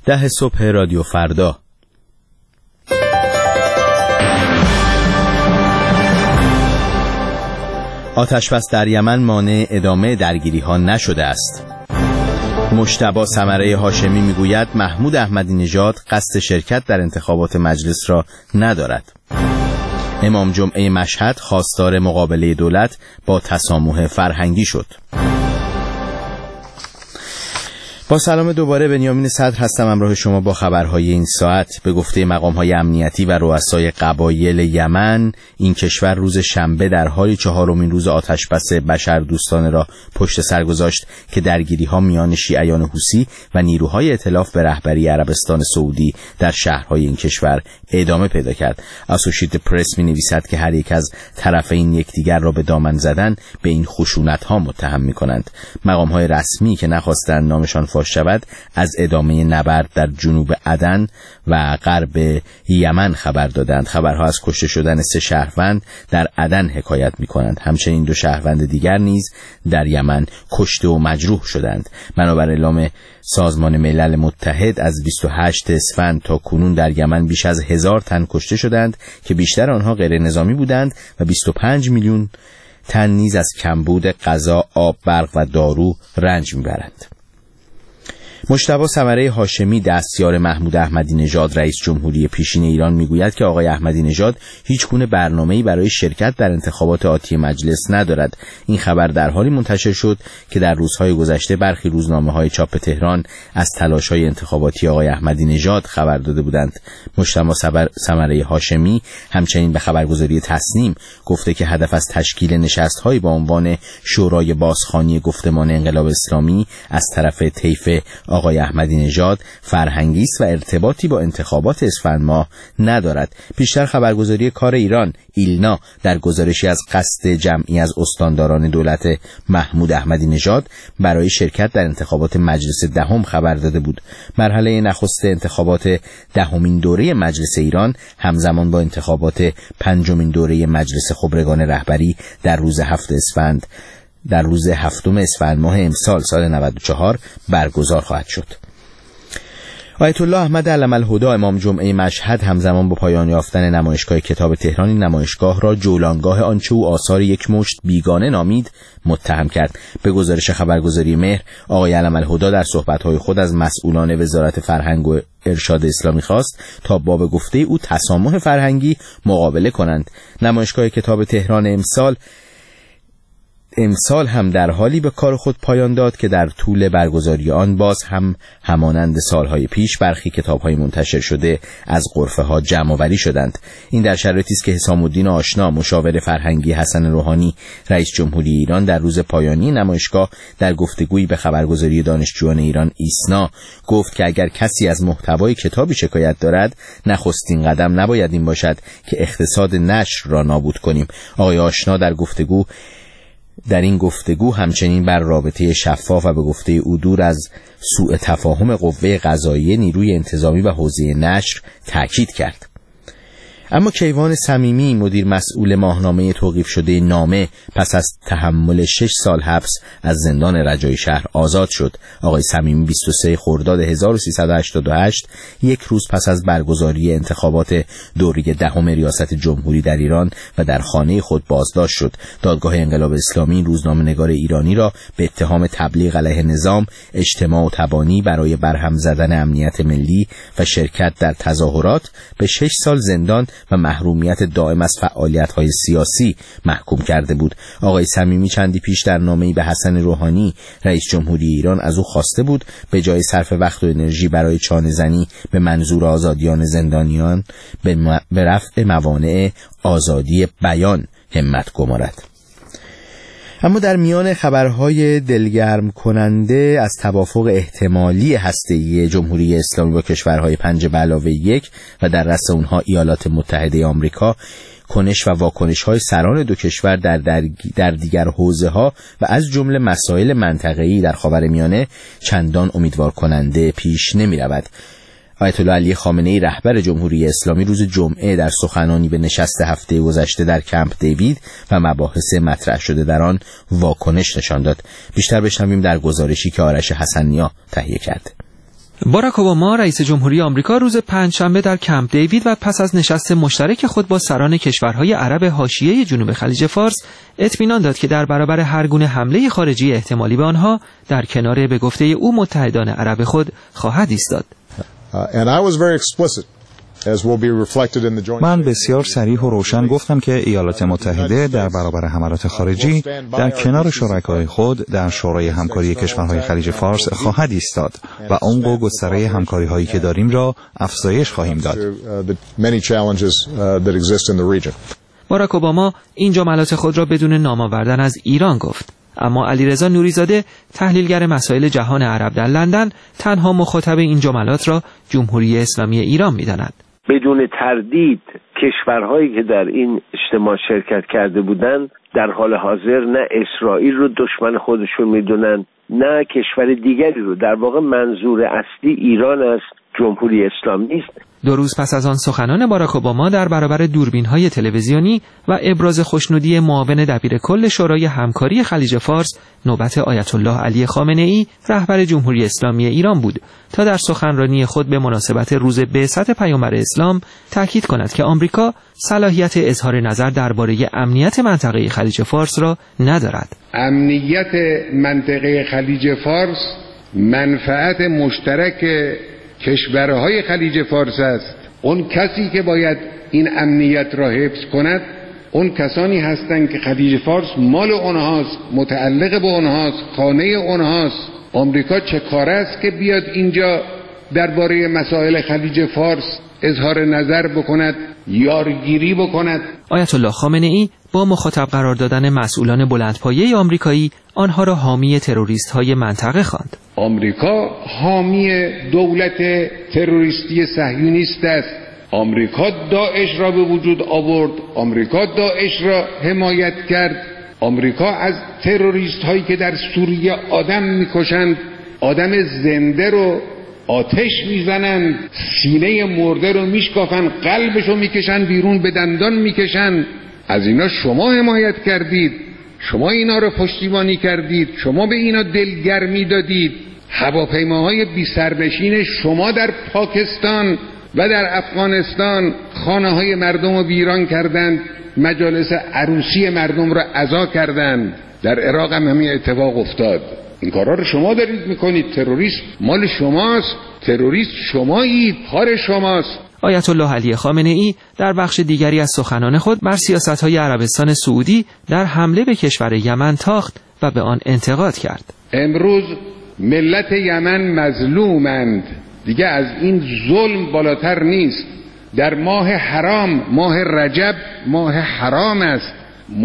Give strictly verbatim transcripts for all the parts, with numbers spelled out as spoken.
ده صبح رادیو فردا. آتش‌بس در یمن مانع ادامه درگیری ها نشده است. مجتبی ثمره هاشمی میگوید محمود احمدی نژاد قصد شرکت در انتخابات مجلس را ندارد. امام جمعه مشهد خواستار مقابله دولت با تسامح فرهنگی شد. با سلام دوباره، بنیامین صدر هستم همراه شما با خبرهای این ساعت. به گفته مقام‌های امنیتی و رؤسای قبایل یمن، این کشور روز شنبه در حالی چهارمین روز آتش‌بس بشردوستانه را پشت سر گذاشت که درگیری‌ها میان شیعیان حوثی و نیروهای ائتلاف به رهبری عربستان سعودی در شهرهای این کشور ادامه پیدا کرد. اسوشییتد پرس می‌نویسد که هر یک از طرفین یکدیگر را به دامن زدن به این خشونت‌ها متهم می‌کنند. مقام‌های رسمی که نخواستند نامشان فاش شود از ادامه نبرد در جنوب عدن و غرب یمن خبر دادند. خبرها از کشته شدن سه شهروند در عدن حکایت می‌کنند. همچنین دو شهروند دیگر نیز در یمن کشته و مجروح شدند. بنابر اعلام سازمان ملل متحد از بیست و هشتم اسفند تا کنون در یمن بیش از هزار تن کشته شدند که بیشتر آنها غیر نظامی بودند و بیست و پنج میلیون تن نیز از کمبود غذا، آب، برق و دارو رنج میبرند. مجتبی ثمره هاشمی دستیار محمود احمدی نژاد رئیس جمهوری پیشین ایران میگوید که آقای احمدی نژاد هیچ گونه برنامه‌ای برای شرکت در انتخابات آتی مجلس ندارد. این خبر در حالی منتشر شد که در روزهای گذشته برخی روزنامه‌های چاپ تهران از تلاش‌های انتخاباتی آقای احمدی نژاد خبر داده بودند. مجتبی ثمره هاشمی همچنین به خبرگزاری تصنیم گفته که هدف از تشکیل نشست‌هایی با عنوان شورای بازخوانی گفتمان انقلاب اسلامی از طرف طیف آقای احمدی نژاد فرهنگی است و ارتباطی با انتخابات اسفند ماه ندارد. پیشتر خبرگزاری کار ایران ایلنا در گزارشی از قصد جمعی از استانداران دولت محمود احمدی نژاد برای شرکت در انتخابات مجلس دهم خبر داده بود. مرحله نخست انتخابات دهمین دوره مجلس ایران همزمان با انتخابات پنجمین دوره مجلس خبرگان رهبری در روز هفت اسفند در روز هفتم اسفند ماه امسال سال نود و چهار برگزار خواهد شد. آیت الله احمد علم الهدی امام جمعه مشهد همزمان با پایان یافتن نمایشگاه کتاب تهران این نمایشگاه را جولانگاه آنچه او آثار یک مشت بیگانه نامید متهم کرد. به گزارش خبرگزاری مهر، آقای علم الهدی در صحبت‌های خود از مسئولان وزارت فرهنگ و ارشاد اسلامی خواست تا با به گفته او تسامح فرهنگی مقابله کنند. نمایشگاه کتاب تهران امسال امسال هم در حالی به کار خود پایان داد که در طول برگزاری آن باز هم همانند سالهای پیش برخی کتاب‌های منتشر شده از غرفه‌ها جمع‌آوری شدند. این در شرایطی است که حسام الدین آشنا، مشاور فرهنگی حسن روحانی رئیس جمهوری ایران، در روز پایانی نمایشگاه در گفتگویی به خبرگزاری دانشجویان ایران ایسنا گفت که اگر کسی از محتوای کتابی شکایت دارد، نخستین قدم نباید این باشد که اقتصاد نشر را نابود کنیم. آقای آشنا در گفتگو در این گفتگو همچنین بر رابطه شفاف و به گفته او دور از سوء تفاهم قوه قضاییه، نیروی انتظامی و حوزه نشر تاکید کرد. اما کیوان صمیمی، مدیر مسئول ماهنامه توقیف شده نامه، پس از تحمل شش سال حبس از زندان رجای شهر آزاد شد. آقای صمیمی بیست و سوم خرداد هزار و سیصد و هشتاد و هشت، یک روز پس از برگزاری انتخابات دوره دهم ریاست جمهوری در ایران و در خانه خود بازداشت شد. دادگاه انقلاب اسلامی روزنامه‌نگار ایرانی را به اتهام تبلیغ علیه نظام، اجتماع و تبانی برای برهم زدن امنیت ملی و شرکت در تظاهرات به شش سال زندان و محرومیت دائم از فعالیت‌های سیاسی محکوم کرده بود. آقای صمیمی چندی پیش در نامه‌ای به حسن روحانی رئیس جمهوری ایران از او خواسته بود به جای صرف وقت و انرژی برای چانه‌زنی به منظور آزادیان زندانیان به, م... به رفع موانع آزادی بیان همت گمارد. اما در میان خبرهای دلگرم کننده از توافق احتمالی هسته‌ای جمهوری اسلامی با کشورهای پنج به علاوه یک و در رأس اونها ایالات متحده آمریکا، کنش و واکنش‌های سران دو کشور در, در, در دیگر حوزه‌ها و از جمله مسائل منطقه‌ای در خاورمیانه چندان امیدوار کننده پیش نمی‌رود. آیت الله علی خامنه‌ای رهبر جمهوری اسلامی روز جمعه در سخنانی به نشست هفته گذشته در کمپ دیوید و مباحث مطرح شده در آن واکنش نشان داد. بیشتر بشنویم در گزارشی که آرش حسنیا تهیه کرد. باراک اوباما رئیس جمهوری آمریکا روز پنجشنبه در کمپ دیوید و پس از نشست مشترک خود با سران کشورهای عرب حاشیه جنوب خلیج فارس اطمینان داد که در برابر هر گونه حمله خارجی احتمالی به آنها در کنار به گفته او متحدان عرب خود خواهد ایستاد. من بسیار صریح و روشن گفتم که ایالات متحده در برابر حملات خارجی در کنار شرکای خود در شورای همکاری کشورهای خلیج فارس خواهد ایستاد و عمق و گستره همکاری هایی که داریم را افزایش خواهیم داد. باراک اوباما این جملات خود را بدون نام آوردن از ایران گفت. اما علیرضا نوریزاده تحلیلگر مسائل جهان عرب در لندن تنها مخاطب این جملات را جمهوری اسلامی ایران می‌داند. بدون تردید کشورهایی که در این اجتماع شرکت کرده بودند در حال حاضر نه اسرائیل رو دشمن خودشون میدونن نه کشور دیگری رو. در واقع منظور اصلی ایران است، جمهوری اسلامی نیست. دو روز پس از آن سخنان باراک اوباما در برابر دوربین‌های تلویزیونی و ابراز خوشنودی معاون دبیر کل شورای همکاری خلیج فارس نوبت آیت الله علی خامنه‌ای رهبر جمهوری اسلامی ایران بود تا در سخنرانی خود به مناسبت روز بعثت پیامبر اسلام تاکید کند که آمریکا صلاحیت اظهار نظر درباره امنیت منطقه خلیج فارس را ندارد. امنیت منطقه خلیج فارس منفعت مشترک کشورهای خلیج فارس است. اون کسی که باید این امنیت را حفظ کند اون کسانی هستند که خلیج فارس مال اونهاست، متعلق به اونهاست، خانه اونهاست. آمریکا چه کار است که بیاد اینجا درباره مسائل خلیج فارس اظهار نظر بکند، یارگیری بکند؟ آیت الله خامنه‌ای با مخاطب قرار دادن مسئولان بلندپایه آمریکایی آنها را حامی تروریست‌های منطقه خواند. آمریکا حامی دولت تروریستی صهیونیست است. آمریکا داعش را به وجود آورد، آمریکا داعش را حمایت کرد. آمریکا از تروریست‌هایی که در سوریه آدم می‌کشند، آدم زنده رو آتش میزنن، سینه مرده رو میشکافن، قلبش رو میکشن بیرون، به دندان میکشن. از اینا شما حمایت کردید، شما اینا رو پشتیبانی کردید، شما به اینا دلگرمی دادید. هواپیماهای بی سرنشین شما در پاکستان و در افغانستان خانه های مردم رو ویران کردند، مجالس عروسی مردم رو عزا کردند. در عراق هم همین اتفاق افتاد. این کارا رو شما دارید میکنید. تروریسم مال شماست، تروریست شمایید، کار شماست. آیت الله علی خامنه‌ای در بخش دیگری از سخنان خود بر سیاست‌های عربستان سعودی در حمله به کشور یمن تاخت و به آن انتقاد کرد. امروز ملت یمن مظلومند، دیگه از این ظلم بالاتر نیست. در ماه حرام، ماه رجب ماه حرام است.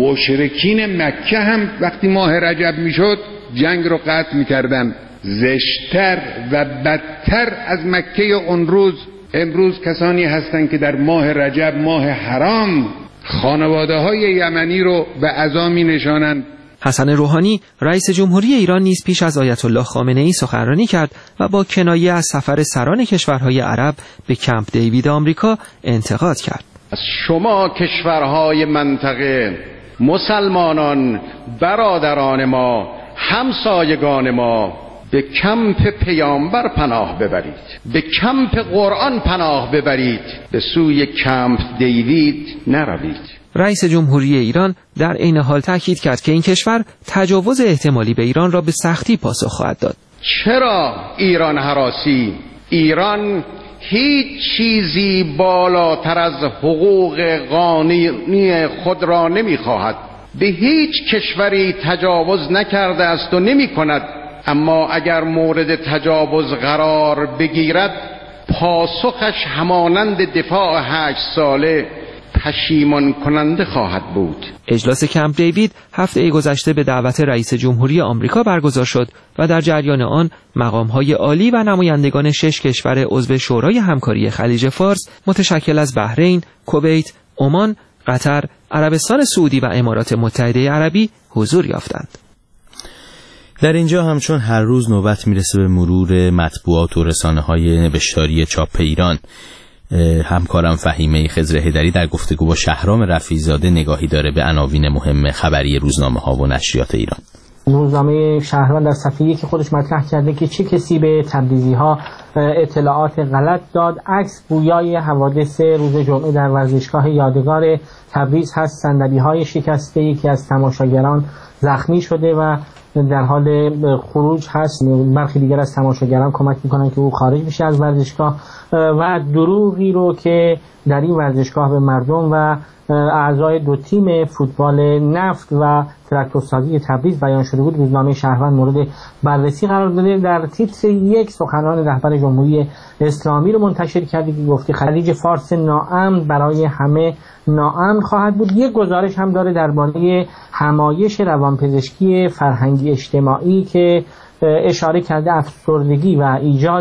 مشرکین مکه هم وقتی ماه رجب میشد جنگ رو قطع میکردن. زشتر و بدتر از مکه اون روز امروز کسانی هستند که در ماه رجب، ماه حرام، خانواده های یمنی رو به عزا می نشانند. حسن روحانی رئیس جمهوری ایران نیز پیش از آیت الله خامنه‌ای سخنرانی کرد و با کنایه از سفر سران کشورهای عرب به کمپ دیوید آمریکا انتقاد کرد. از شما کشورهای منطقه، مسلمانان، برادران ما، همسایگان ما، به کمپ پیامبر پناه ببرید، به کمپ قرآن پناه ببرید، به سوی کمپ دیوید نروید. رئیس جمهوری ایران در عین حال تاکید کرد که این کشور تجاوز احتمالی به ایران را به سختی پاسخ خواهد داد. چرا ایران هراسی؟ ایران هیچ چیزی بالاتر از حقوق قانونی خود را نمیخواهد. به هیچ کشوری تجاوز نکرده است و نمی کند. اما اگر مورد تجاوز قرار بگیرد پاسخش همانند دفاع هشت ساله پشیمان کننده خواهد بود. اجلاس کمپ دیوید هفته گذشته به دعوت رئیس جمهوری آمریکا برگزار شد و در جریان آن مقام‌های عالی و نمایندگان شش کشور عضو شورای همکاری خلیج فارس متشکل از بحرین، کویت، عمان، قطر، عربستان سعودی و امارات متحده عربی حضور یافتند. در اینجا همچون هر روز نوبت میرسه به مرور مطبوعات و رسانه‌های نوشتاری چاپ ایران. همکارم فهیمه خضر هیدری در گفتگو با شهرام رفیع‌زاده نگاهی داره به عناوین مهم خبری روزنامه‌ها و نشریات ایران. روزنامه شهروند در صفحه یک خودش مطرح کرده که چه کسی به تبریزی‌ها اطلاعات غلط داد. عکس گویای حوادث روز جمعه در ورزشگاه یادگار تبریز هست. صندلی‌های شکسته، یکی از تماشاگران زخمی شده و در حال خروج هست. برخی دیگر از تماشاگران کمک میکنن که او خارج بشه از ورزشگاه و دروغی رو که در این ورزشگاه به مردم و اعضای دو تیم فوتبال نفت و تراکتورسازی تبریز بیان شده بود، روزنامه شهروند مورد بررسی قرار داده. در تیتر یک سخنان رهبر جمهوری اسلامی رو منتشر کرده که گفته خلیج فارس ناامن برای همه ناامن خواهد بود. یک گزارش هم داره درباره همایش روانپزشکی فرهنگی اجتماعی که اشاره کرده افسردگی و ایجاد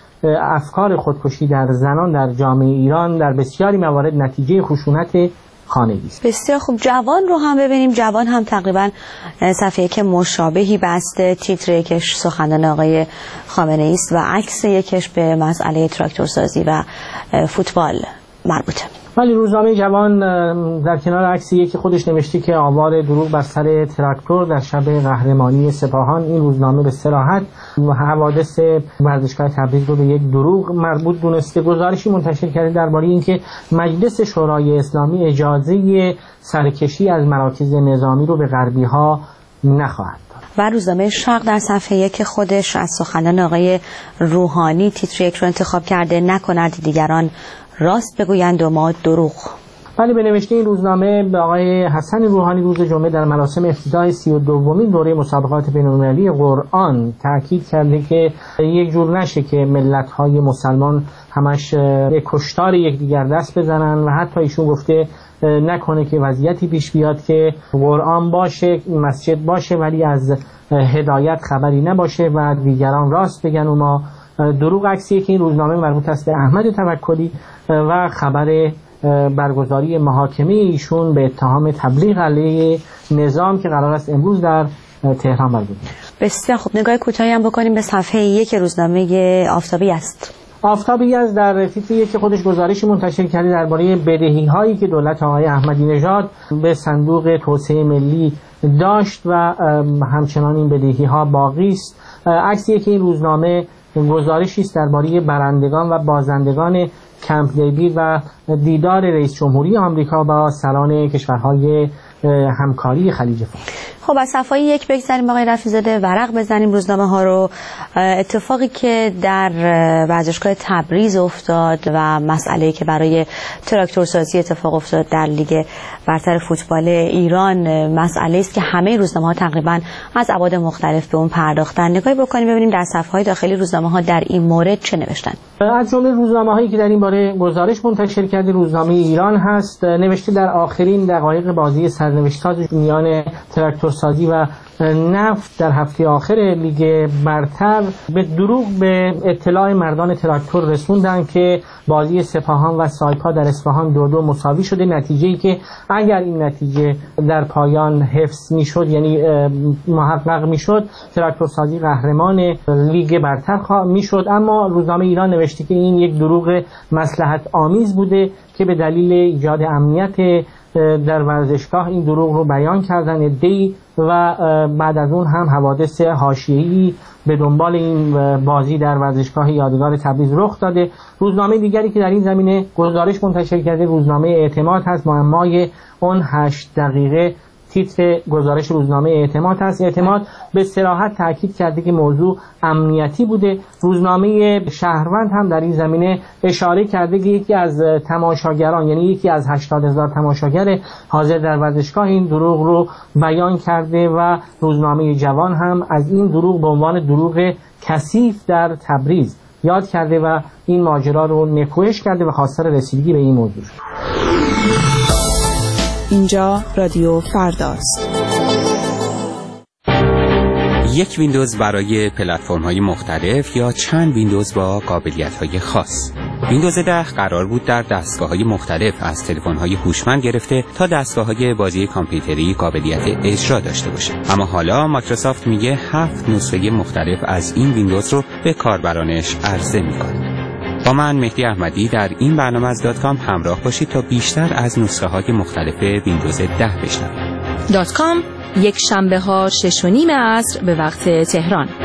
افکار خودکشی در زنان در جامعه ایران در بسیاری موارد نتیجه خشونت خانگی است. بسیار خوب. جوان رو هم ببینیم. جوان هم تقریبا صفحه که مشابهی بسته، تیتر یکش سخنان آقای خامنه ای است و عکس یکش به مسئله تراکتورسازی و فوتبال مربوطه. ولی روزنامه جوان در کنار عکس یکی خودش نوشته که آوار دروغ بر سر تراکتور در شب قهرمانی سپاهان. این روزنامه به صراحت حوادث ورزشگاه تبریز رو به یک دروغ مربوط دونسته. گزارشی منتشر کرده درباره اینکه مجلس شورای اسلامی اجازه سرکشی از مراکز نظامی رو به غربی‌ها نخواهد داد. و روزنامه شرق در صفحه یک خودش از سخنان آقای روحانی تیتر یک رو انتخاب کرده: نکند دیگران راست بگویند و ما دروغ. ولی به نوشته این روزنامه به آقای حسن روحانی روز جمعه در مراسم افتتاح سی و دومین دوره مسابقات بین‌المللی قرآن تاکید کرده که یک جور نشه که ملت‌های مسلمان همش به کشتار یکدیگر دست بزنن و حتی ایشون گفته نکنه که وضعیتی پیش بیاد که قرآن باشه، مسجد باشه ولی از هدایت خبری نباشه و دیگران راست بگن و ما دروغ. عکسیه که این روزنامه مربوط است به احمد توکلی و خبر برگزاری محاکمه ایشون به اتهام تبلیغ علیه نظام که قرار است امروز در تهران برگزار بشه. بسیار خوب. نگاه کوتاهی هم بکنیم به صفحه یک روزنامه آفتابی است. آفتابی از در تیتر یک خودش گزارشی منتشر کرده درباره بدهی‌هایی که دولت آقای احمدی نژاد به صندوق توسعه ملی داشت و همچنان این بدهی‌ها باقی است. عکسی که این روزنامه گزارشی است درباره برندگان و بازندگان کمپ دیوید و دیدار رئیس جمهوری آمریکا با سران کشورهای همکاری خلیج فارس. خب از صفحه یک بگذاریم آقای رفیع‌زاده، ورق بزنیم روزنامه ها رو. اتفاقی که در ورزشگاه تبریز افتاد و مسئله‌ای که برای تراکتورسازی اتفاق افتاد در لیگ برتر فوتبال ایران مسئله است که همه روزنامه ها تقریبا از ابعاد مختلف به اون پرداختن. نگاهی بکنیم ببینیم در صفحه‌های داخلی روزنامه ها در این مورد چه نوشتن. از جمله روزنامه‌هایی که در این باره گزارش منتشر کرده روزنامه ایران هست. نوشته در آخرین دقایق بازی سرنوشت‌ساز میان تراکتورسازی و نفت در هفته آخر لیگ برتر به دروغ به اطلاع مردان تراکتور رسوندن که بازی سپاهان و سایپا در اصفهان دو دو مساوی شده. نتیجه‌ای که اگر این نتیجه در پایان حفظ میشد، یعنی محقق میشد، تراکتورسازی قهرمان لیگ برتر میشد. اما روزنامه ایران نوشته که این یک دروغ مصلحت آمیز بوده که به دلیل ایجاد امنیت در ورزشگاه این دروغ رو بیان کردن عده‌ای و بعد از اون هم حوادث حاشیه‌ای به دنبال این بازی در ورزشگاه یادگار تبریز رخ داده. روزنامه دیگری که در این زمینه گزارش منتشر کرده روزنامه اعتماد هست. معمای اون هشت دقیقه تیتر گزارش روزنامه اعتماد هست. اعتماد به صراحت تاکید کرده که موضوع امنیتی بوده. روزنامه شهروند هم در این زمینه اشاره کرده که یکی از تماشاگران، یعنی یکی از هشتاد هزار تماشاگر حاضر در ورزشگاه این دروغ رو بیان کرده و روزنامه جوان هم از این دروغ به عنوان دروغ کثیف در تبریز یاد کرده و این ماجرا رو نکوهش کرده و خواستار رسیدگی به این موضوع شد. اینجا رادیو فرداست. یک ویندوز برای پلتفرم‌های مختلف یا چند ویندوز با قابلیت‌های خاص. ویندوز ده قرار بود در دستگاه‌های مختلف از تلفن‌های هوشمند گرفته تا دستگاه‌های بازی کامپیوتری قابلیت اجرا داشته باشه. اما حالا مایکروسافت میگه هفت نسخه مختلف از این ویندوز رو به کاربرانش عرضه می‌کنه. با من مهدی احمدی در این برنامه از دات کام همراه باشید تا بیشتر از نسخه های مختلف ویندوز ده بشنوید. دات کام یک شنبه ها شش و نیم عصر به وقت تهران.